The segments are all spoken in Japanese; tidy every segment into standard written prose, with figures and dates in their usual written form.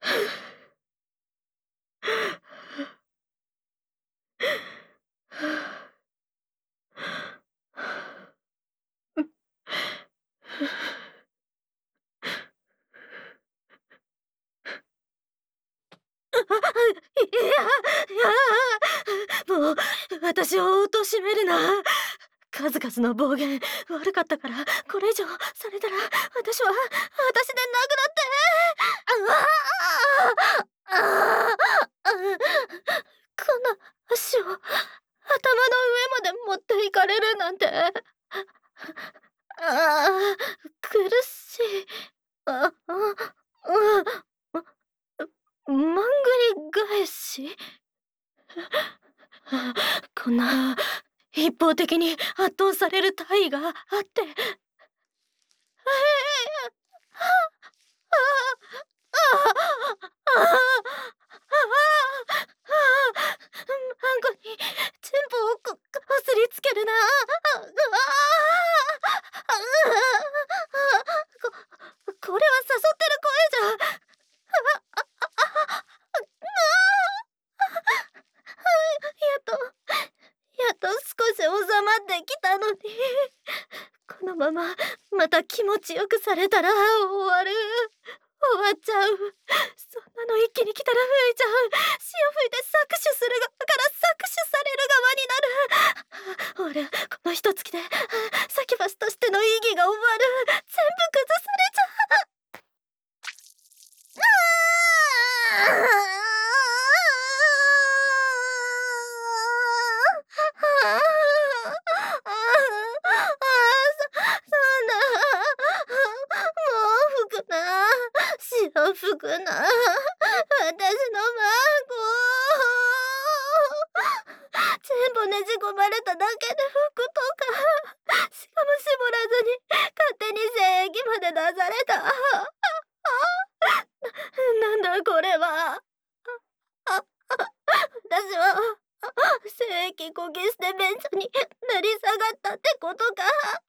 もう、私を貶めるな。数々の暴言、悪かったから、これ以上されたら、私で殴らって。こんな足を頭の上まで持っていかれるなんて。苦しい。あ、あ、まんぐり返し？こんな一方的に圧倒される大義があって。マンゴにチンポをこすりつけるな。これは誘ってる声じゃ。やっと少し収まってきたのに、このまままた気持ちよくされたら終わっちゃう。そんなの一気に来たら吹いちゃう。潮吹いて搾取する側から搾取される側になる。俺この一月でサキュバスとしての意義が終わる。全部崩されちゃう。そんな、もう吹くな。潮吹くな。私の孫。全部ねじ込まれただけで吹くとか。しかも絞らずに勝手に精液まで出された。なんだこれは。私は精液こぎ捨て便所に成り下がったってことか。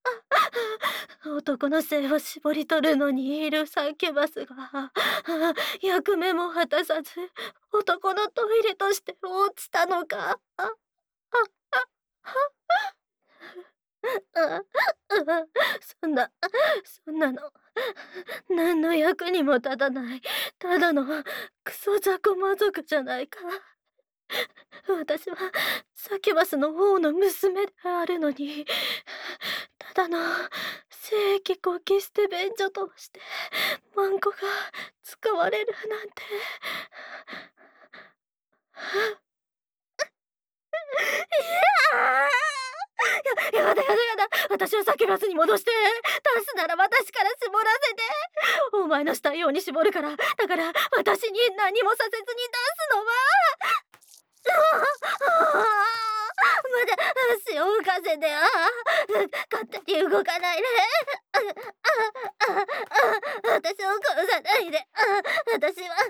男の性を絞り取るのにいるサキュバスが役目も果たさず男のトイレとして落ちたのか。そんなの何の役にも立たない、ただのクソ雑魚魔族じゃないか。私はサキュバスの王の娘であるのに、ただの聖域こき捨て便所としてマンコが使われるなんて。やだ。私をサキュバスに戻して。出すなら私から絞らせて。お前のしたいように絞るから。だから私に何もさせずに出すのは。まだ足を浮かせて。勝手に動かないで。私を殺さないで。私は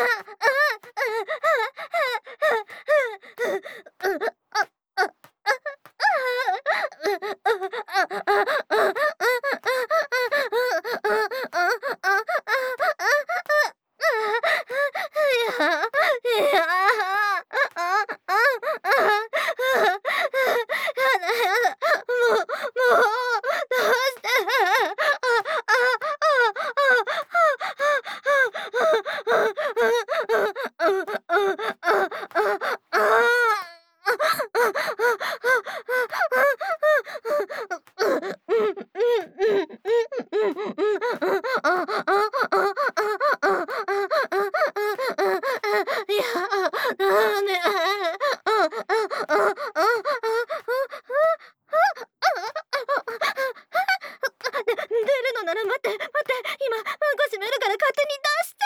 出るのなら待って。今マンコ閉めるから勝手に出した。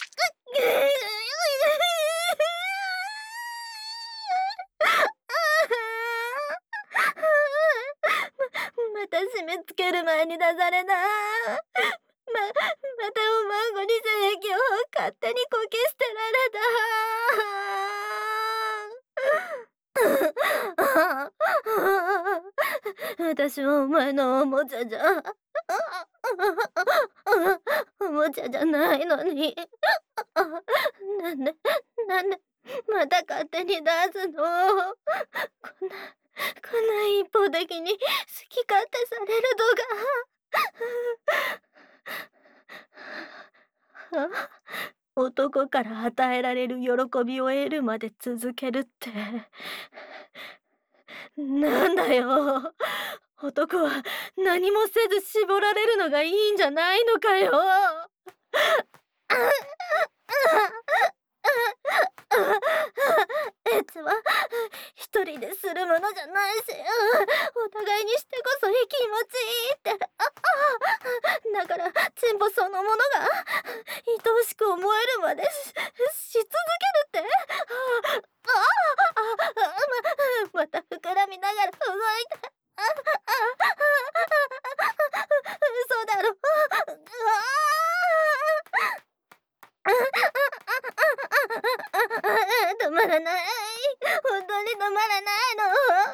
また締め付ける前に出されな。またおまんごに精液を勝手にこき捨てられた。私はお前のおもちゃじゃ。おもちゃじゃないのに。 なんで、なんで、また勝手に出すの。こんな一方的に好き勝手されるのが男から与えられる喜びを得るまで続けるって。なんだよ。男は何もせず絞られるのがいいんじゃないのかよ。エツは一人でするものじゃないし、お互いにしてこそ気持ちいいって。だからチンポそのものが愛おしく思えるまでし続けるって。また膨らみながら覗いて。嘘だろ。止まらない。本当に止まらないの。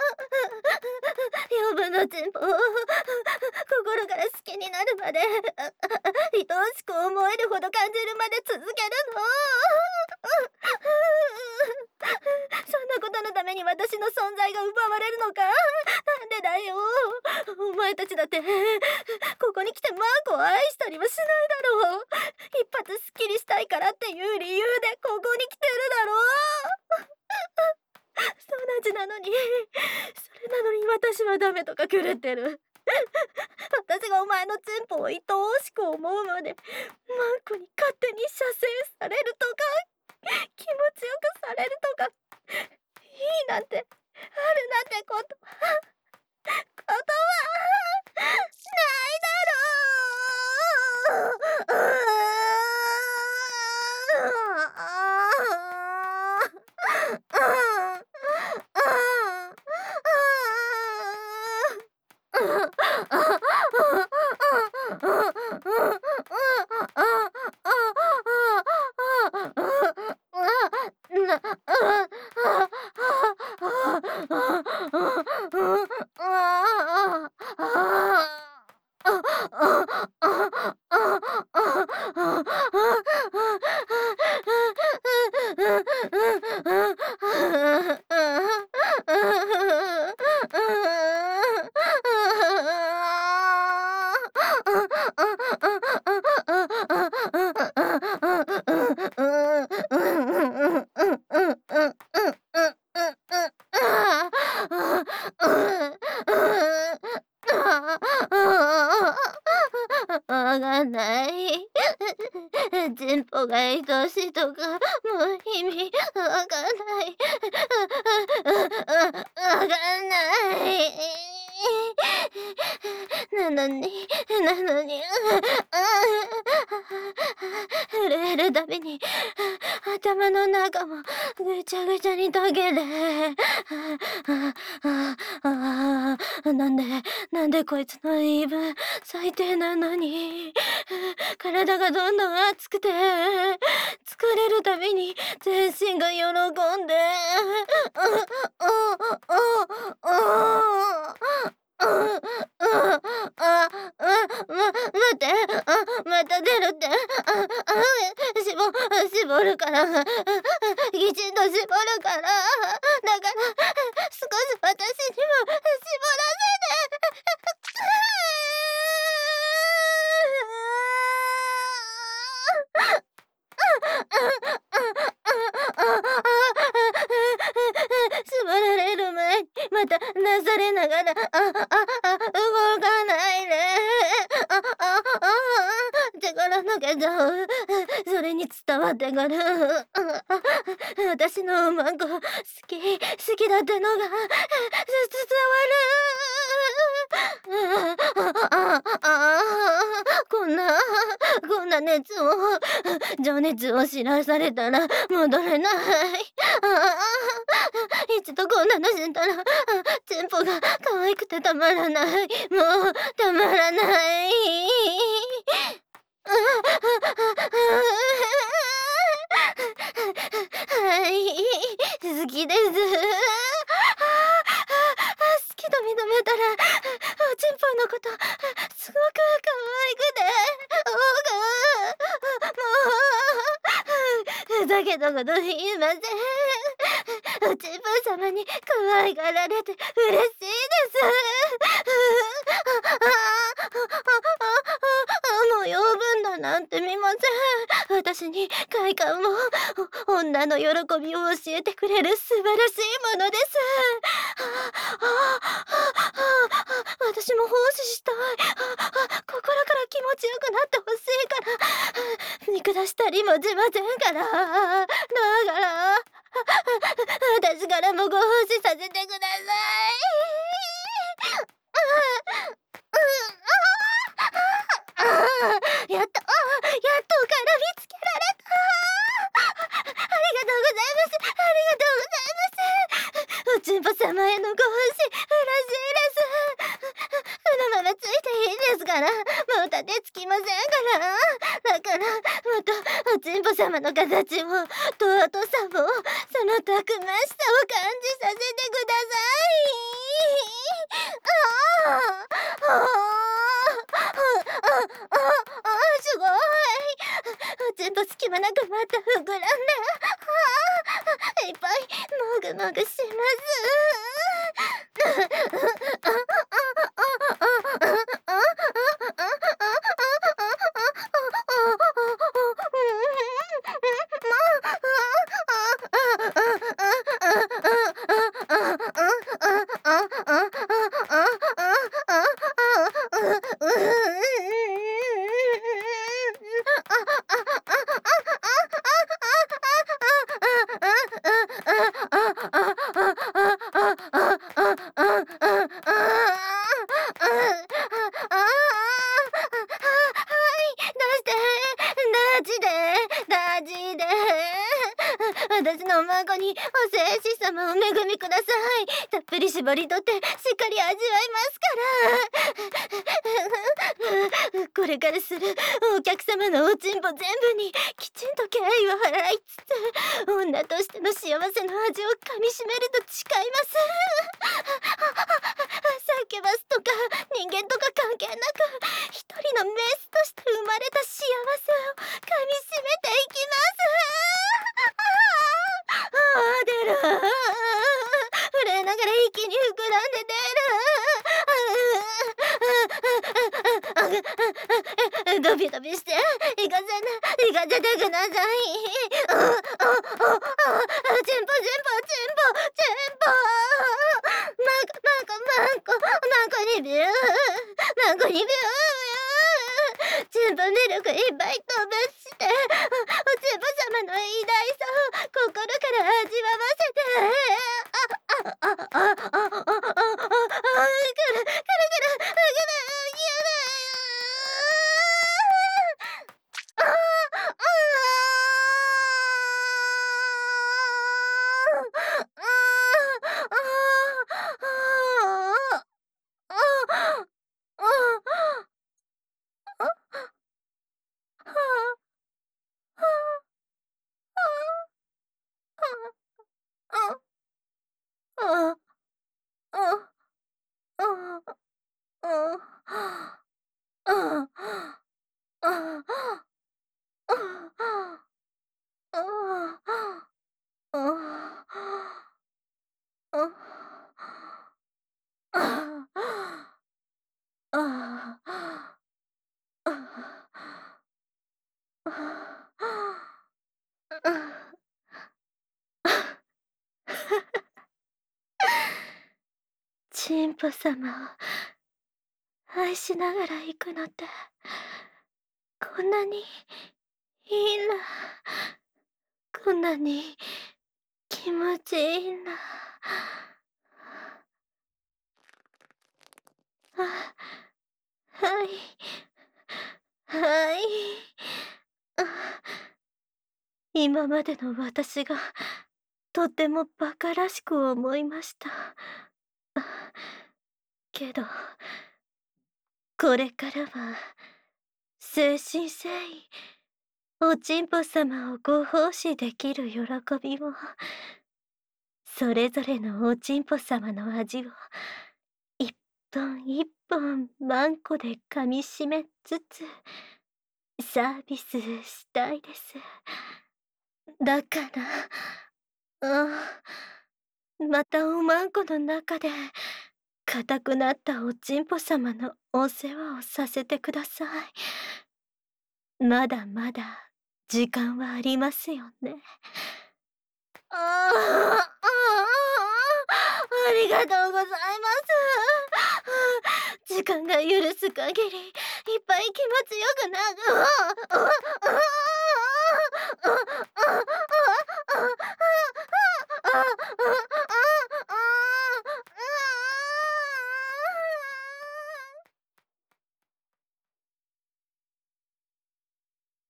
養分のチンポを心から好きになるまで、愛おしく思えるほど感じるまで続けるの。そんなことのために私の存在が奪われるのか。なんでだよ。お前たちだってここに来てマークを愛したりはしないだろう。一発スッキリしたいからっていう理由でここに来てるだろう。そうじなのに、それなのに私はダメとか狂ってる。私がお前のチンポを愛おしく思うまでマークに勝手に射精されるとか気持ちよくされるとかいいなんてあるなんてことはないだろわかんない。チンポが愛しいとか、もう意味わかんない。わかんない。なのに、震えるたびに、頭の中もぐちゃぐちゃに溶けて。なんでこいつの言い分最低なのに。体がどんどん熱くて、疲れるたびに全身が喜んで。待って、また出るって。絞るから。きちんと絞るから。だから、少し私にも絞らせて。縛られる前にまたなされながら動かないで。力抜けちゃう。それに伝わってくる。私のマンコ好きだってのが伝わる。こんな情熱を知らされたら戻れない。一度こんなの死んだら、チンポが可愛くてたまらない。もうたまらない。はい、好きです。好きと認めたら、チンポのことすごく可愛くて、もうふざけたこと言いません。おちんぽ様に可愛がられて嬉しいです。もう養分だなんて見ません。私に快感を、女の喜びを教えてくれる素晴らしいものです。私も奉仕したい。心から気持ちよくなってほしいから。見下したりもしませんから。だから私からもご奉仕させてください。やっと、やっとおから見つけられた。ありがとうございます。ありがとうございます。おちんぽ様へのご奉仕、嬉しいです。このままついていいですから。もう立てつきませんから。だから、もっとおちんぽ様の形を、尊さを、そのたくましさを感じさせてください。すごい。おちんぽ隙間なくまた膨らんで、いっぱいもぐもぐします私のお孫にお聖子様を恵みください。たっぷり絞り取ってしっかり味わいますから。これからするお客様のおちんぽ全部にきちんと敬意を払いつつ、女としての幸せの味をかみしめると誓います。サキュバスとか人間とか関係なく、一人のメスとして生まれた幸せをかみしめていきます。出る。震えながら一気に膨らんで出る。ドビドビして行かせてください。チンポマコにビューチンポミルクいっぱい飛ばして、おチンポ様の偉大さを心から味わわせて、チンポ様を愛しながら行くのってこんなにいいな、こんなに気持ちいいな。はいはい。今までの私がとても馬鹿らしく思いました。けどこれからは誠心誠意おちんぽ様をご奉仕できる喜びを、それぞれのおちんぽ様の味を一本一本マンコで噛みしめつつサービスしたいです。 だから、またおまんこの中で、硬くなったおちんぽ様のお世話をさせてください。まだまだ時間はありますよね。ありがとうございます。時間が許す限り、いっぱい気持ちよくな